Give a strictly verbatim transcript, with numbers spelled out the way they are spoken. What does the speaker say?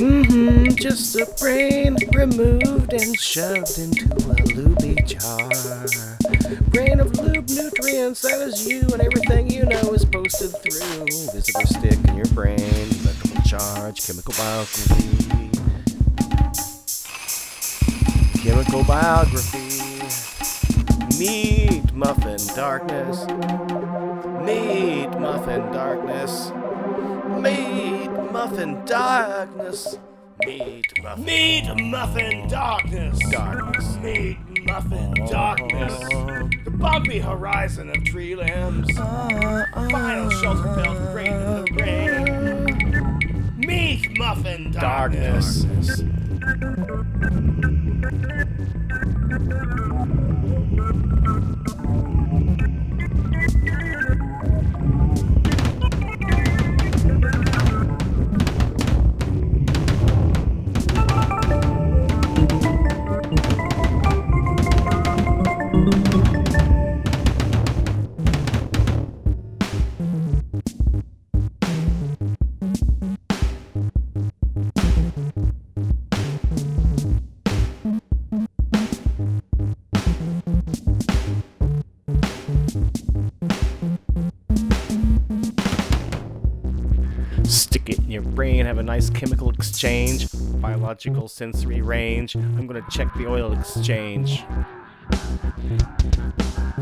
Mm-hmm, just a brain removed and shoved into a looby jar. Brain of lube nutrients, that is you, and everything you know is posted through. Visitor stick in your brain, electrical charge, chemical biography. Chemical biography. Meat muffin darkness. Meat muffin darkness. Meat muffin darkness. Meat muffin. Meat muffin darkness. Darkness. Meat muffin darkness. The bumpy horizon of tree limbs. Final shelter belt grain in the rain. Meat muffin darkness. Darkness. Stick it in your brain, have a nice chemical exchange, biological sensory range. I'm gonna check the oil exchange.